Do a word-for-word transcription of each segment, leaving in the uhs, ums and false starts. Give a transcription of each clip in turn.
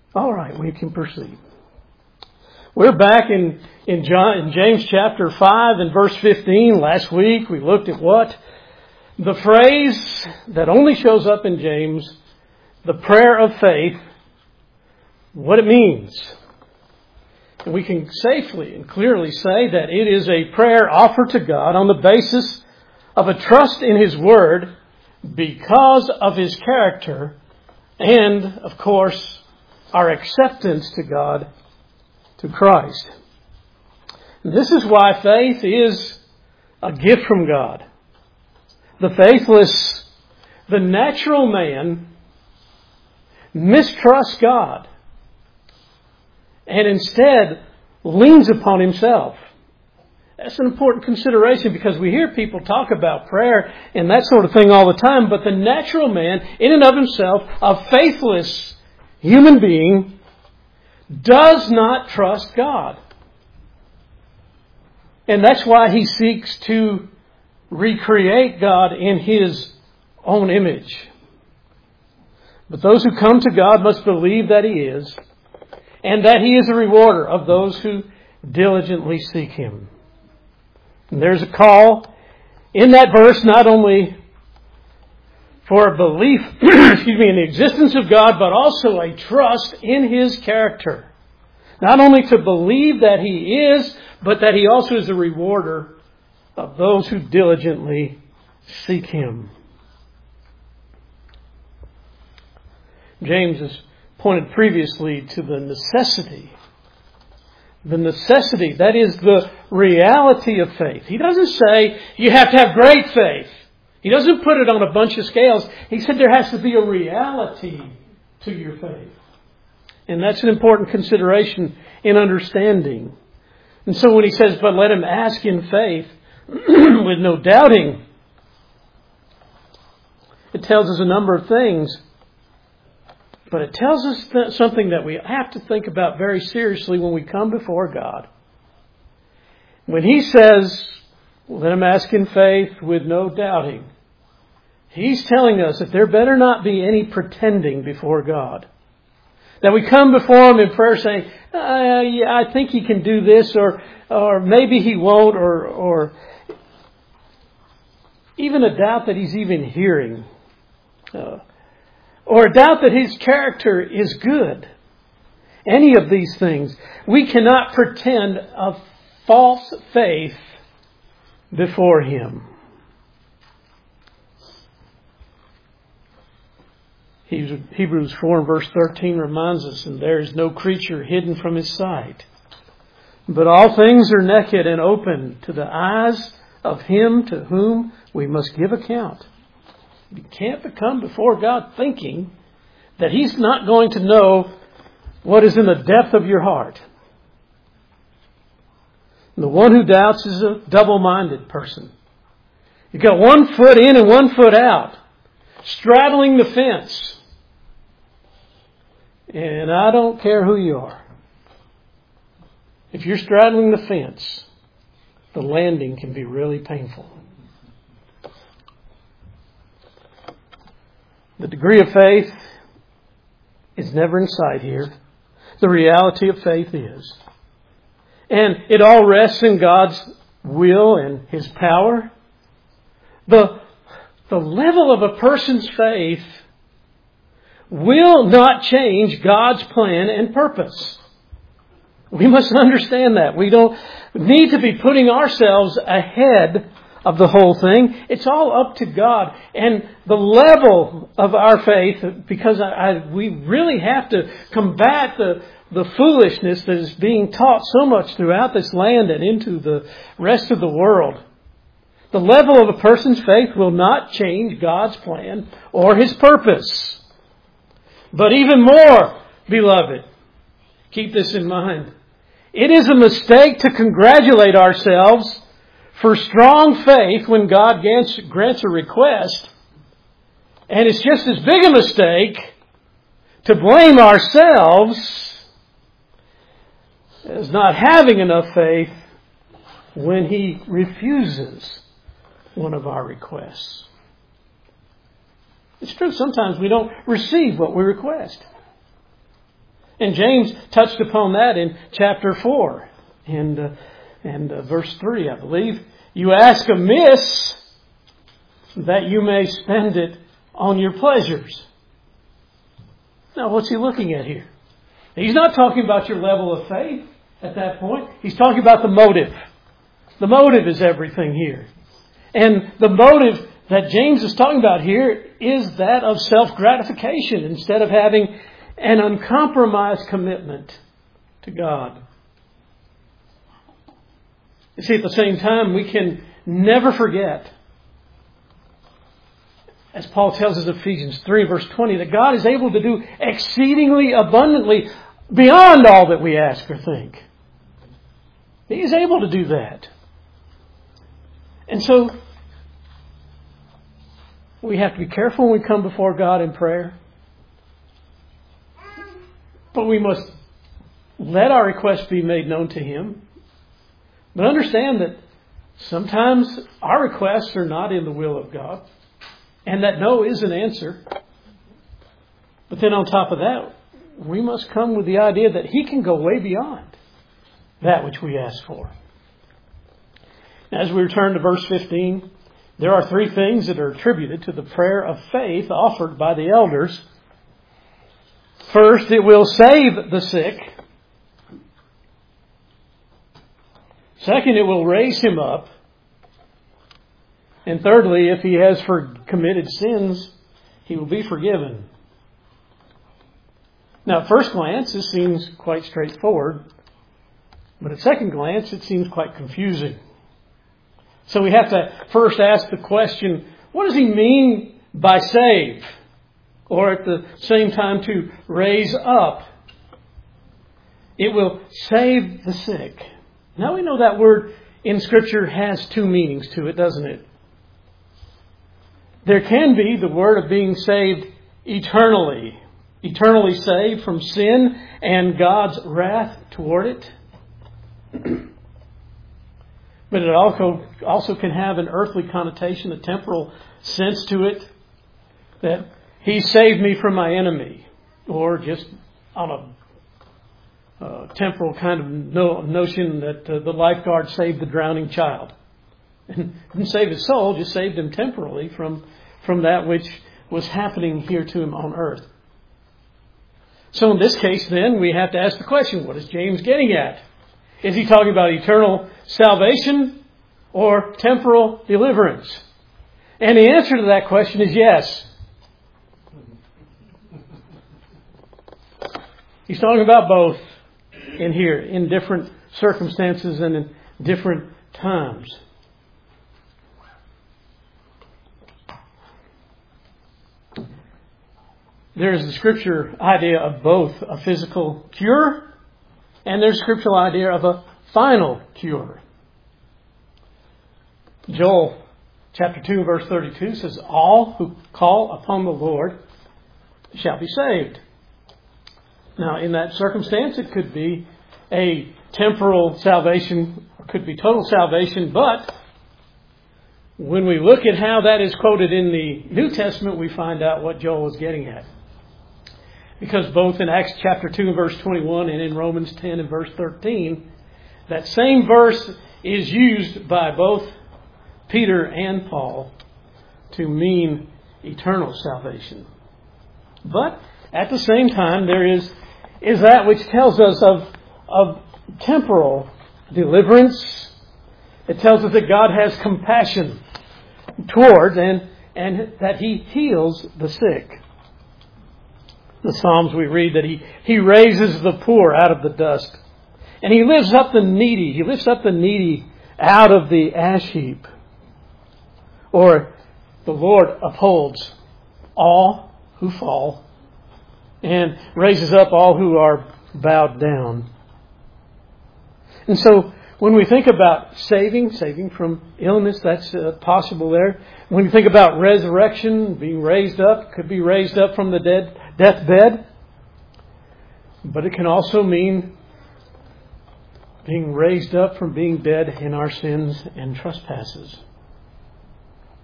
All right, we can proceed. We're back in, in, John, in James chapter five and verse fifteen. Last week we looked at what? The phrase that only shows up in James, the prayer of faith, what it means. And we can safely and clearly say that it is a prayer offered to God on the basis of a trust in His Word because of His character and, of course, our acceptance to God, to Christ. And this is why faith is a gift from God. The faithless, the natural man mistrusts God and instead leans upon himself. That's an important consideration because we hear people talk about prayer and that sort of thing all the time, but the natural man, in and of himself, a faithless human being, does not trust God. And that's why he seeks to recreate God in His own image. But those who come to God must believe that He is, and that He is a rewarder of those who diligently seek Him. And there's a call in that verse not only for a belief excuse me, in the existence of God, but also a trust in His character. Not only to believe that He is, but that He also is a rewarder of those who diligently seek Him. James has pointed previously to the necessity. The necessity, that is the reality of faith. He doesn't say you have to have great faith. He doesn't put it on a bunch of scales. He said there has to be a reality to your faith. And that's an important consideration in understanding. And so when he says, but let him ask in faith with no doubting, it tells us a number of things. But it tells us th- something that we have to think about very seriously when we come before God. When He says, let him ask in faith with no doubting, He's telling us that there better not be any pretending before God. That we come before Him in prayer saying, uh, yeah, I think He can do this, or or maybe He won't, or or even a doubt that He's even hearing. Uh, or a doubt that His character is good. Any of these things. We cannot pretend a false faith before Him. Hebrews four and verse thirteen reminds us, and there is no creature hidden from His sight, but all things are naked and open to the eyes of Him to whom we must give account. You can't come before God thinking that He's not going to know what is in the depth of your heart. And the one who doubts is a double-minded person. You've got one foot in and one foot out, straddling the fence. And I don't care who you are. If you're straddling the fence, the landing can be really painful. The degree of faith is never in sight here. The reality of faith is. And it all rests in God's will and His power. The, the level of a person's faith will not change God's plan and purpose. We must understand that. We don't need to be putting ourselves ahead of the whole thing. It's all up to God. And the level of our faith, because I, I, we really have to combat the, the foolishness that is being taught so much throughout this land and into the rest of the world. The level of a person's faith will not change God's plan or His purpose. But even more, beloved, keep this in mind. It is a mistake to congratulate ourselves for strong faith when God grants, grants a request. And it's just as big a mistake to blame ourselves as not having enough faith when He refuses one of our requests. It's true, sometimes we don't receive what we request. And James touched upon that in chapter four and, uh, and uh, verse three, I believe. You ask amiss that you may spend it on your pleasures. Now, what's he looking at here? He's not talking about your level of faith at that point. He's talking about the motive. The motive is everything here. And the motive that James is talking about here is that of self-gratification instead of having an uncompromised commitment to God. You see, at the same time, we can never forget, as Paul tells us in Ephesians three, verse twenty, that God is able to do exceedingly abundantly beyond all that we ask or think. He is able to do that. And so, we have to be careful when we come before God in prayer. But we must let our requests be made known to Him. But understand that sometimes our requests are not in the will of God. And that no is an answer. But then on top of that, we must come with the idea that He can go way beyond that which we ask for. As we return to verse fifteen, there are three things that are attributed to the prayer of faith offered by the elders. First, it will save the sick. Second, it will raise him up. And thirdly, if he has for committed sins, he will be forgiven. Now, at first glance, this seems quite straightforward. But at second glance, it seems quite confusing. So we have to first ask the question, what does he mean by save? Or at the same time to raise up? It will save the sick. Now we know that word in Scripture has two meanings to it, doesn't it? There can be the word of being saved eternally. Eternally saved from sin and God's wrath toward it. But it also, also can have an earthly connotation, a temporal sense to it. That He saved me from my enemy. Or just on a uh, temporal kind of no, notion that uh, the lifeguard saved the drowning child. And didn't save his soul, just saved him temporally from, from that which was happening here to him on earth. So in this case then, we have to ask the question, what is James getting at? Is he talking about eternal salvation or temporal deliverance? And the answer to that question is yes. He's talking about both in here, in different circumstances and in different times. There is the Scripture idea of both a physical cure and there's a scriptural idea of a final cure. Joel chapter two verse thirty-two says, all who call upon the Lord shall be saved. Now in that circumstance it could be a temporal salvation, or could be total salvation, but when we look at how that is quoted in the New Testament, we find out what Joel is getting at. Because both in Acts chapter two and verse twenty-one and in Romans ten and verse thirteen, that same verse is used by both Peter and Paul to mean eternal salvation. But at the same time, there is, is that which tells us of, of temporal deliverance. It tells us that God has compassion towards and, and that He heals the sick. The Psalms we read that he, he raises the poor out of the dust. And He lifts up the needy. He lifts up the needy out of the ash heap. Or the Lord upholds all who fall and raises up all who are bowed down. And so when we think about saving, saving from illness, that's uh, possible there. When you think about resurrection, being raised up, could be raised up from the dead deathbed. But it can also mean being raised up from being dead in our sins and trespasses.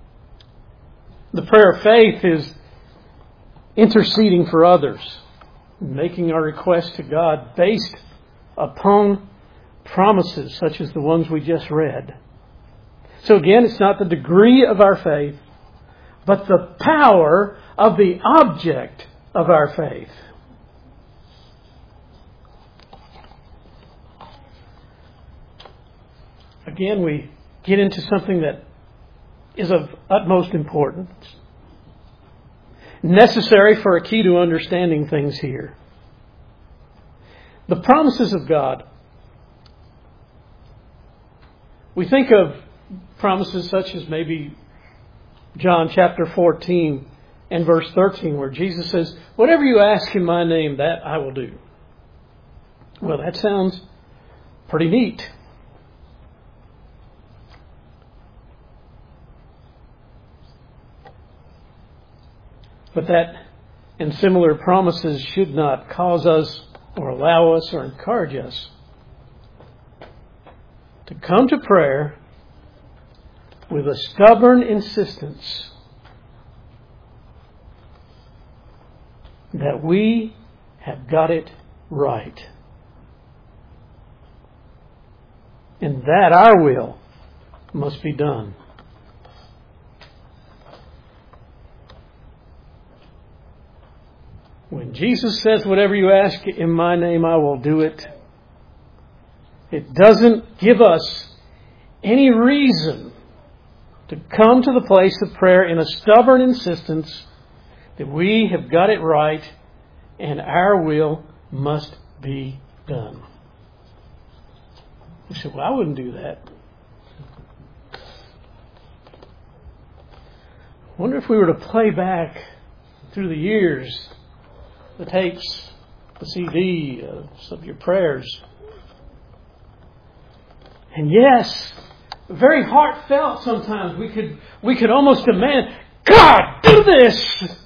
The prayer of faith is interceding for others. making our request to God based upon promises such as the ones we just read. So again, it's not the degree of our faith, but the power of the object of our faith. Again, we get into something that is of utmost importance, necessary for a key to understanding things here. The promises of God. We think of promises such as maybe John chapter fourteen and verse thirteen, where Jesus says, "Whatever you ask in my name, that I will do." Well, that sounds pretty neat. But that and similar promises should not cause us or allow us or encourage us to come to prayer with a stubborn insistence that we have got it right, and that our will must be done. When Jesus says, "Whatever you ask in my name, I will do it," it doesn't give us any reason to come to the place of prayer in a stubborn insistence that we have got it right and our will must be done. You say, "Well, I wouldn't do that." I wonder if we were to play back through the years the tapes, the C D of your prayers. And yes, very heartfelt sometimes. We could we could almost demand, "God, do this!"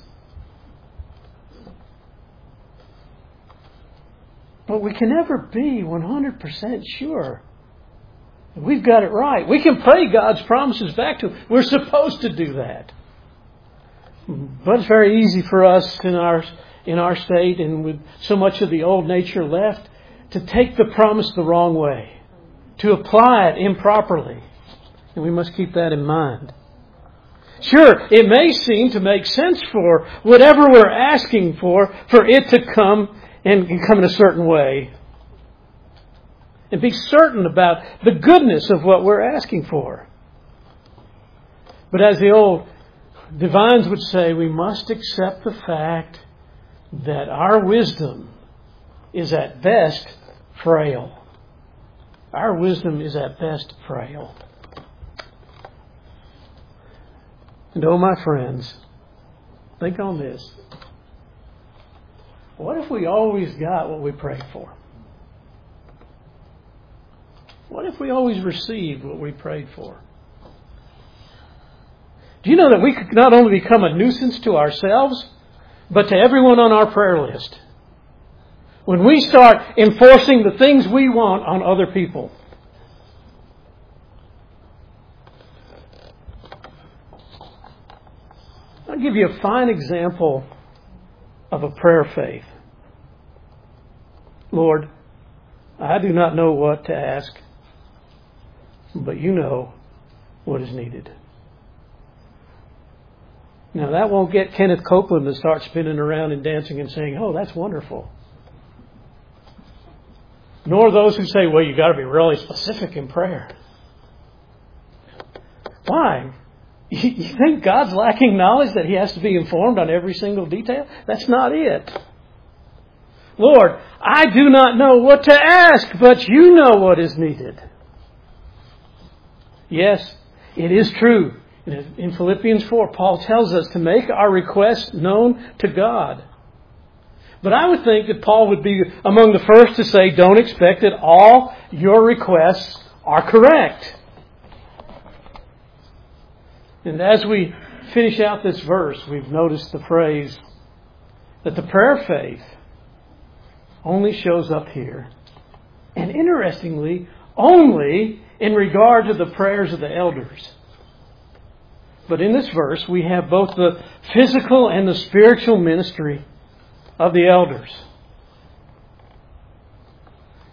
But we can never be one hundred percent sure that we've got it right. We can pray God's promises back to Him. We're supposed to do that. But it's very easy for us in our in our state and with so much of the old nature left to take the promise the wrong way, to apply it improperly. And we must keep that in mind. Sure, it may seem to make sense for whatever we're asking for, for it to come and come in a certain way. And be certain about the goodness of what we're asking for. But as the old divines would say, we must accept the fact that our wisdom is at best frail. Our wisdom is at best frail. And oh, my friends, think on this. What if we always got what we prayed for? What if we always received what we prayed for? Do you know that we could not only become a nuisance to ourselves, but to everyone on our prayer list? When we start enforcing the things we want on other people. I'll give you a fine example of a prayer faith. Lord, I do not know what to ask, but you know what is needed. Now, that won't get Kenneth Copeland to start spinning around and dancing and saying, "Oh, that's wonderful." Nor those who say, "Well, you've got to be really specific in prayer." Why? You think God's lacking knowledge that He has to be informed on every single detail? That's not it. Lord, I do not know what to ask, but you know what is needed. Yes, it is true. In Philippians four, Paul tells us to make our requests known to God. But I would think that Paul would be among the first to say, don't expect that all your requests are correct. And as we finish out this verse, we've noticed the phrase that the prayer faith only shows up here. And interestingly, only in regard to the prayers of the elders. But in this verse, we have both the physical and the spiritual ministry of the elders.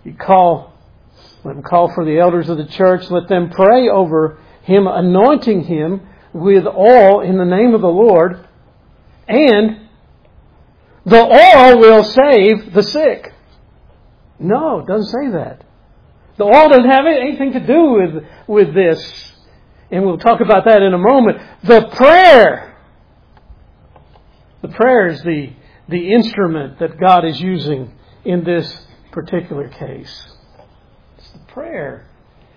You call, let them call for the elders of the church. Let them pray over him, anointing him with oil in the name of the Lord. And the oil will save the sick. No, it doesn't say that. The oil doesn't have anything to do with, with this. And we'll talk about that in a moment. The prayer. The prayer is the, the instrument that God is using in this particular case. It's the prayer.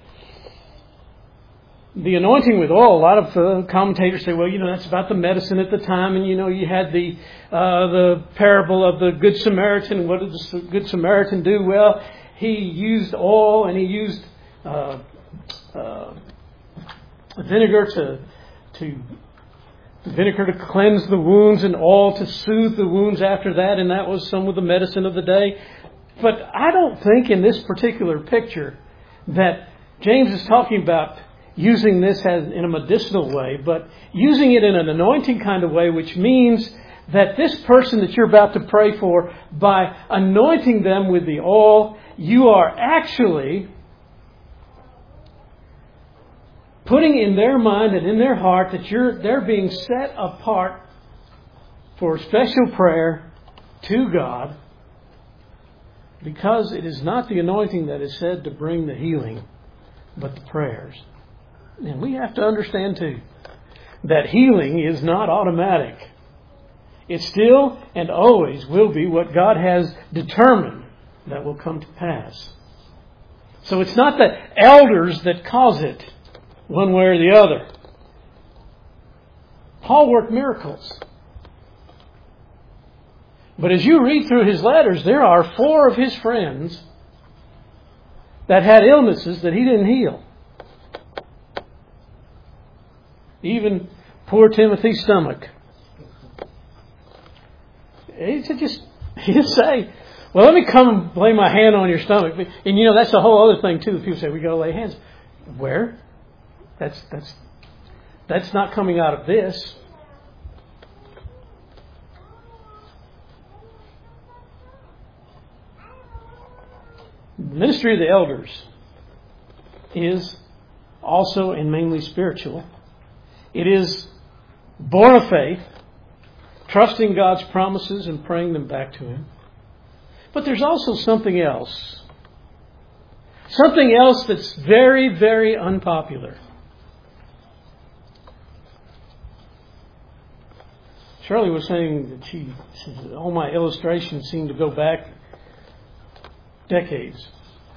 The anointing with oil, a lot of uh, commentators say, well, you know, that's about the medicine at the time. And, you know, you had the uh, the parable of the Good Samaritan. What did the Good Samaritan do? Well, he used oil and he used uh, uh, vinegar to, to vinegar to cleanse the wounds and oil to soothe the wounds after that. And that was some of the medicine of the day. But I don't think in this particular picture that James is talking about using this as in a medicinal way, but using it in an anointing kind of way, which means that this person that you're about to pray for, by anointing them with the oil, you are actually putting in their mind and in their heart that you're they're being set apart for special prayer to God, because it is not the anointing that is said to bring the healing, but the prayers. And we have to understand too that healing is not automatic. It still and always will be what God has determined that will come to pass. So it's not the elders that cause it one way or the other. Paul worked miracles. But as you read through his letters, there are four of his friends that had illnesses that he didn't heal. Even poor Timothy's stomach. He said, just he'd say, well, let me come and lay my hand on your stomach. And you know, that's the whole other thing too. People say, we got to lay hands. Where? That's that's that's not coming out of this. The ministry of the elders is also and mainly spiritual. It is born of faith, trusting God's promises and praying them back to Him. But there's also something else. Something else that's very, very unpopular. Shirley was saying that she, she all my illustrations seem to go back decades.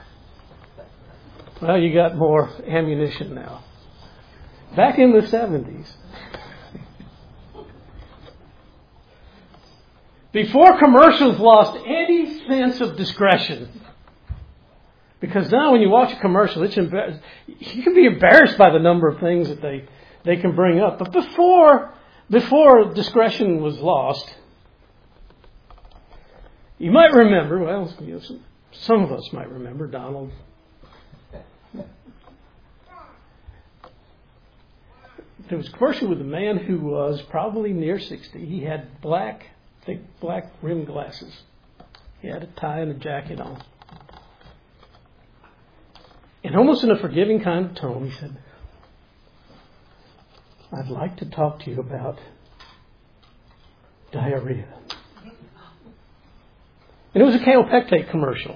Well, you got more ammunition now. Back in the seventies, before commercials lost any sense of discretion, because now when you watch a commercial, it's embar- you can be embarrassed by the number of things that they, they can bring up. But before before discretion was lost, you might remember, well, you know, some, some of us might remember Donald. There was a commercial with a man who was probably near sixty. He had black, thick black rimmed glasses. He had a tie and a jacket on. And almost in a forgiving kind of tone, he said, I'd like to talk to you about diarrhea. And it was a Kaopectate commercial.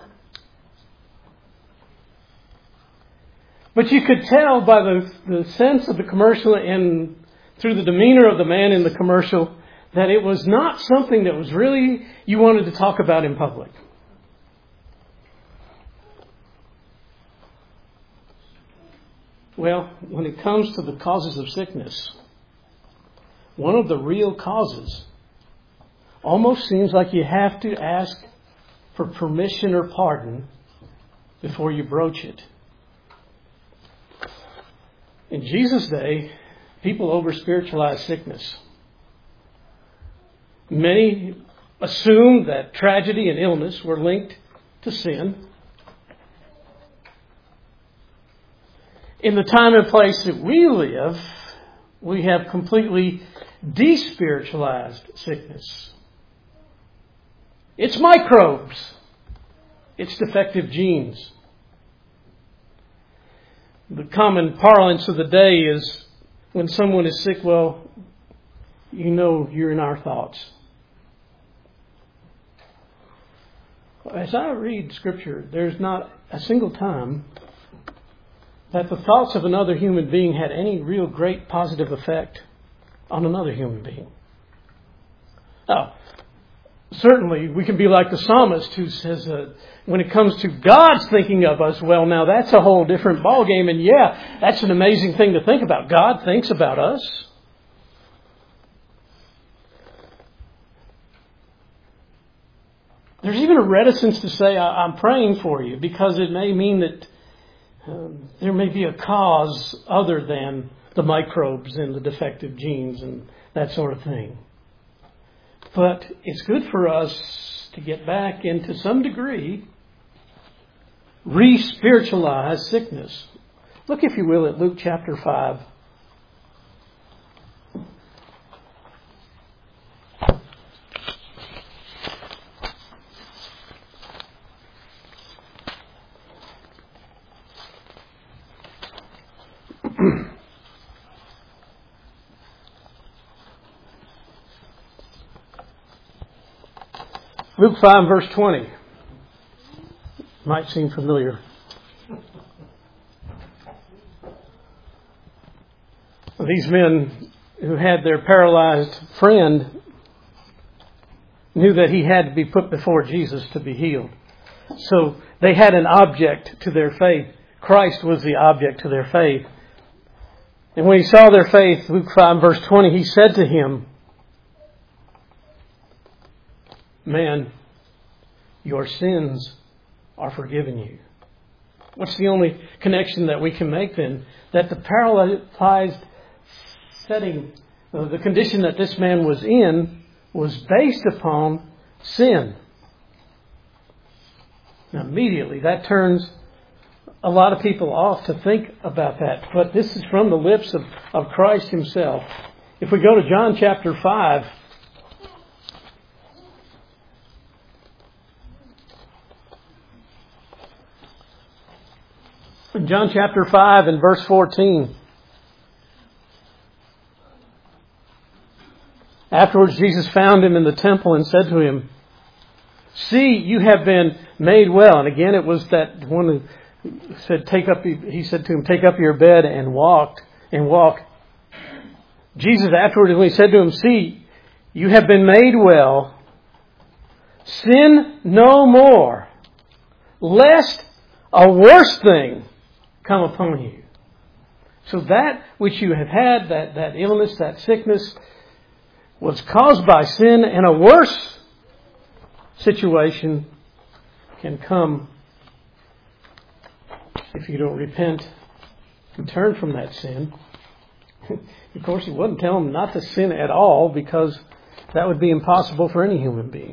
But you could tell by the, the sense of the commercial and through the demeanor of the man in the commercial that it was not something that was really you wanted to talk about in public. Well, when it comes to the causes of sickness, one of the real causes almost seems like you have to ask for permission or pardon before you broach it. In Jesus' day, people over-spiritualized sickness. Many assumed that tragedy and illness were linked to sin. In the time and place that we live, we have completely despiritualized sickness. It's microbes. It's defective genes. The common parlance of the day is when someone is sick, well, you know you're in our thoughts. As I read Scripture, there's not a single time that the thoughts of another human being had any real great positive effect on another human being. Now, certainly we can be like the psalmist who says uh, when it comes to God's thinking of us, well, now that's a whole different ballgame. And yeah, that's an amazing thing to think about. God thinks about us. There's even a reticence to say, I'm praying for you, because it may mean that um, there may be a cause other than the microbes and the defective genes and that sort of thing. But it's good for us to get back into some degree, re-spiritualize sickness. Look, if you will, at Luke chapter five. Luke five, verse twenty. Might seem familiar. These men who had their paralyzed friend knew that he had to be put before Jesus to be healed. So they had an object to their faith. Christ was the object to their faith. And when he saw their faith, Luke five, verse twenty, he said to him, "Man, your sins are forgiven you." What's the only connection that we can make then? That the paralyzed setting, the condition that this man was in, was based upon sin. Now, immediately, that turns a lot of people off to think about that. But this is from the lips of, of Christ himself. If we go to John chapter five, in John chapter five and verse fourteen. Afterwards, Jesus found him in the temple and said to him, "See, you have been made well." And again, it was that one who said, "Take up." He said to him, "Take up your bed and walked and walk." Jesus, afterwards, when he said to him, "See, you have been made well. Sin no more, lest a worse thing come upon you." So that which you have had, that, that illness, that sickness, was caused by sin, and a worse situation can come if you don't repent and turn from that sin. Of course, he wouldn't tell them not to sin at all, because that would be impossible for any human being.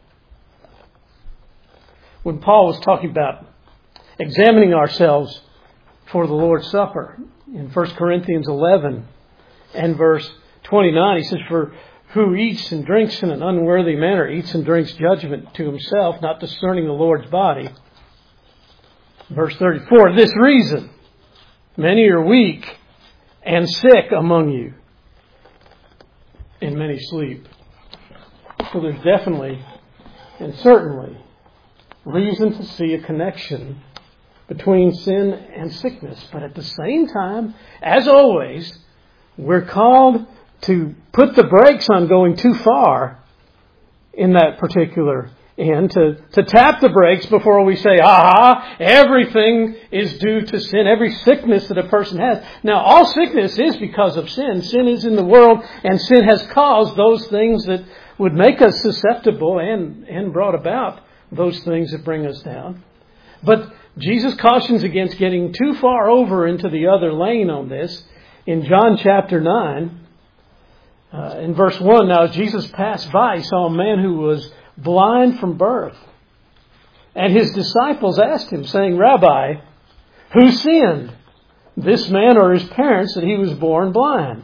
When Paul was talking about examining ourselves for the Lord's Supper in First Corinthians eleven and verse twenty-nine, he says, "For who eats and drinks in an unworthy manner eats and drinks judgment to himself, not discerning the Lord's body." Verse thirty-four, "This reason many are weak and sick among you, and many sleep." So there's definitely and certainly reason to see a connection between sin and sickness. But at the same time, as always, we're called to put the brakes on going too far in that particular end, to, to tap the brakes before we say, aha, everything is due to sin, every sickness that a person has. Now, all sickness is because of sin. Sin is in the world, and sin has caused those things that would make us susceptible and, and brought about those things that bring us down. But Jesus cautions against getting too far over into the other lane on this. In John chapter nine, uh, in verse one, "Now as Jesus passed by, he saw a man who was blind from birth. And his disciples asked him, saying, 'Rabbi, who sinned, this man or his parents, that he was born blind?'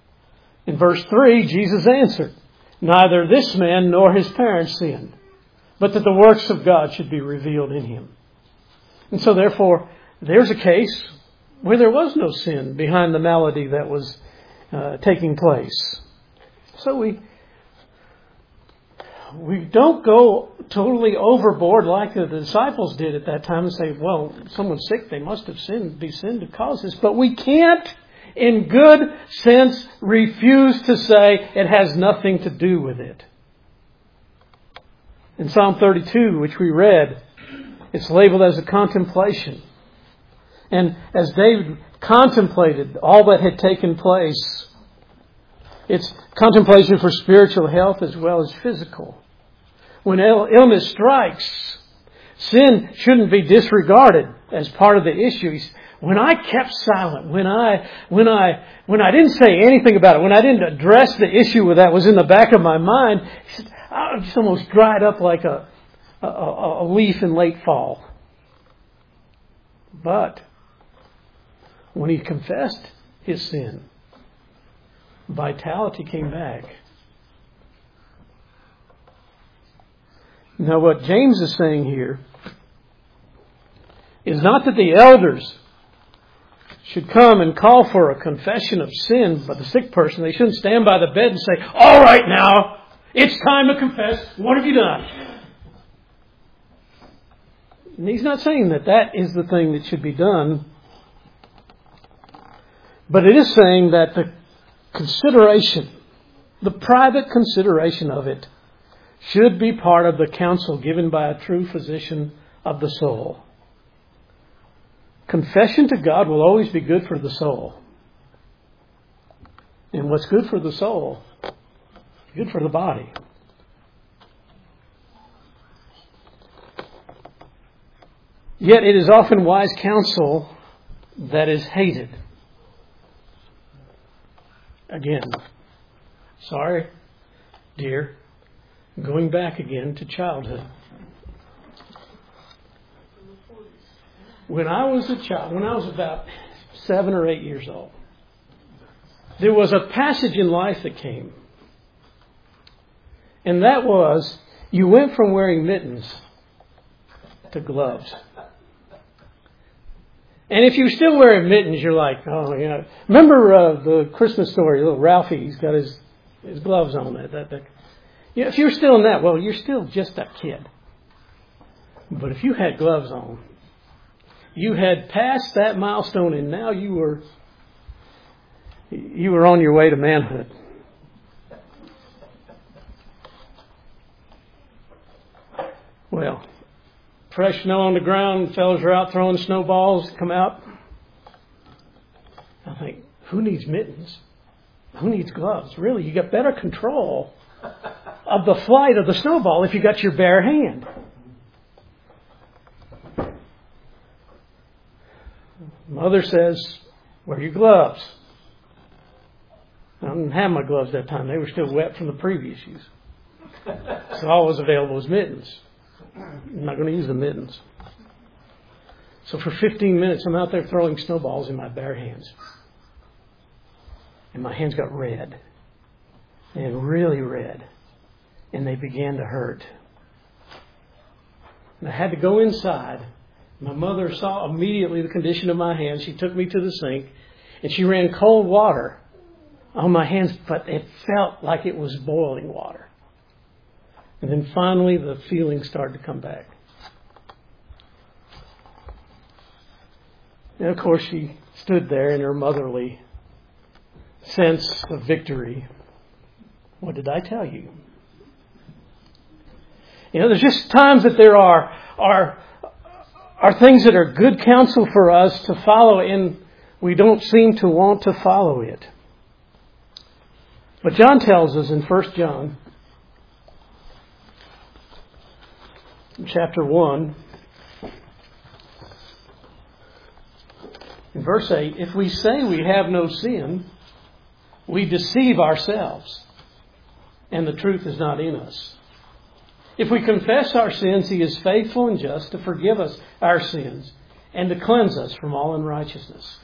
In verse three, Jesus answered, 'Neither this man nor his parents sinned, but that the works of God should be revealed in him. And so therefore, there's a case where there was no sin behind the malady that was uh, taking place. So we we don't go totally overboard like the disciples did at that time and say, well, someone's sick, they must have sinned, be sinned to cause this. But we can't, in good sense, refuse to say it has nothing to do with it. In Psalm thirty-two, which we read, it's labeled as a contemplation. And as David contemplated all that had taken place, it's contemplation for spiritual health as well as physical. When illness strikes, sin shouldn't be disregarded as part of the issue. When I kept silent, when I when I when I didn't say anything about it, when I didn't address the issue that was in the back of my mind, I just almost dried up like a, a, a leaf in late fall. But when he confessed his sin, vitality came back. Now what James is saying here is not that the elders should come and call for a confession of sin by the sick person. They shouldn't stand by the bed and say, all right now, it's time to confess. What have you done? And he's not saying that that is the thing that should be done. But it is saying that the consideration, the private consideration of it, should be part of the counsel given by a true physician of the soul. Confession to God will always be good for the soul. And what's good for the soul is good for the body. Yet it is often wise counsel that is hated. Again, sorry, dear, going back again to childhood. When I was a child, when I was about seven or eight years old, there was a passage in life that came. And that was, you went from wearing mittens to gloves. And if you're still wearing mittens, you're like, oh, yeah. Remember uh, the Christmas story, little Ralphie, he's got his, his gloves on. That, that, that. You know, if you're still in that, well, you're still just a kid. But if you had gloves on, you had passed that milestone, and now you were you were on your way to manhood. Well, fresh snow on the ground, fellas are out throwing snowballs, come out. I think, who needs mittens? Who needs gloves? Really, you got better control of the flight of the snowball if you got your bare hand. Mother says, wear your gloves. I didn't have my gloves that time. They were still wet from the previous use. So all was available was mittens. I'm not going to use the mittens. So for fifteen minutes, I'm out there throwing snowballs in my bare hands. And my hands got red. And really red. And they began to hurt. And I had to go inside. My mother saw immediately the condition of my hands. She took me to the sink. And she ran cold water on my hands. But it felt like it was boiling water. And then finally the feeling started to come back. And of course she stood there in her motherly sense of victory. What did I tell you? You know, there's just times that there are are are things that are good counsel for us to follow, and we don't seem to want to follow it. But John tells us in First John chapter one, in verse eight, if we say we have no sin, we deceive ourselves, and the truth is not in us. If we confess our sins, He is faithful and just to forgive us our sins and to cleanse us from all unrighteousness.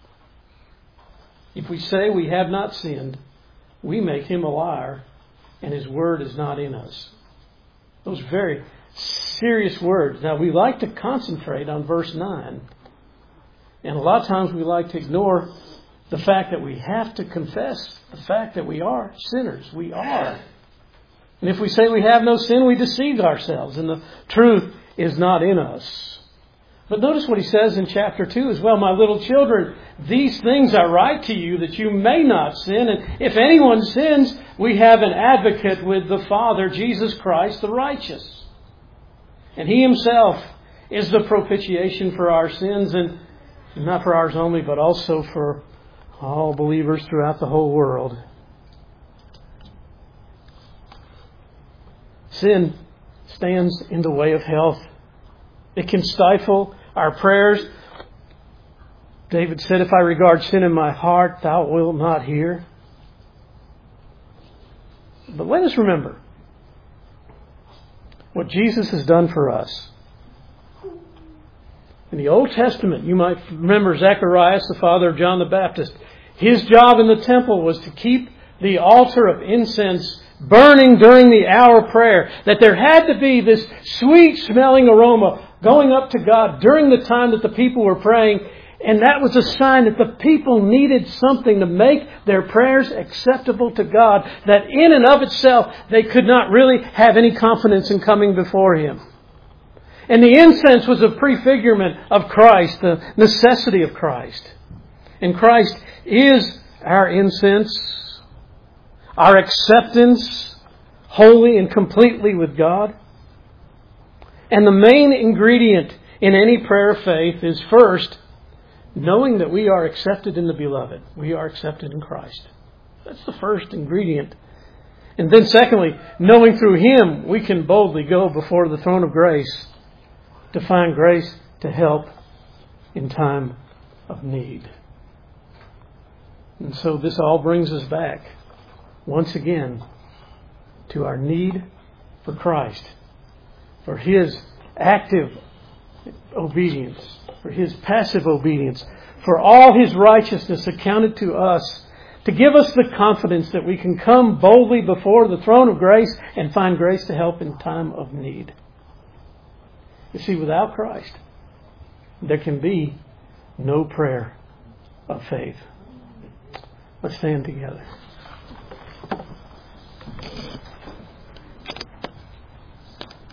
If we say we have not sinned, we make Him a liar, and His word is not in us. Those very, serious words. Now, we like to concentrate on verse nine. And a lot of times we like to ignore the fact that we have to confess the fact that we are sinners. We are. And if we say we have no sin, we deceive ourselves, and the truth is not in us. But notice what he says in chapter two as well. My little children, these things I write to you that you may not sin. And if anyone sins, we have an advocate with the Father, Jesus Christ the righteous. And He Himself is the propitiation for our sins, and not for ours only, but also for all believers throughout the whole world. Sin stands in the way of health. It can stifle our prayers. David said, if I regard sin in my heart, thou wilt not hear. But let us remember what Jesus has done for us. In the Old Testament, you might remember Zacharias, the father of John the Baptist. His job in the temple was to keep the altar of incense burning during the hour of prayer. That there had to be this sweet-smelling aroma going up to God during the time that the people were praying. And that was a sign that the people needed something to make their prayers acceptable to God. That in and of itself, they could not really have any confidence in coming before Him. And the incense was a prefigurement of Christ, the necessity of Christ. And Christ is our incense, our acceptance wholly and completely with God. And the main ingredient in any prayer of faith is first, knowing that we are accepted in the Beloved. We are accepted in Christ. That's the first ingredient. And then secondly, knowing through Him we can boldly go before the throne of grace to find grace to help in time of need. And so this all brings us back once again to our need for Christ, for His active obedience, for His passive obedience, for all His righteousness accounted to us, to give us the confidence that we can come boldly before the throne of grace and find grace to help in time of need. You see, without Christ, there can be no prayer of faith. Let's stand together.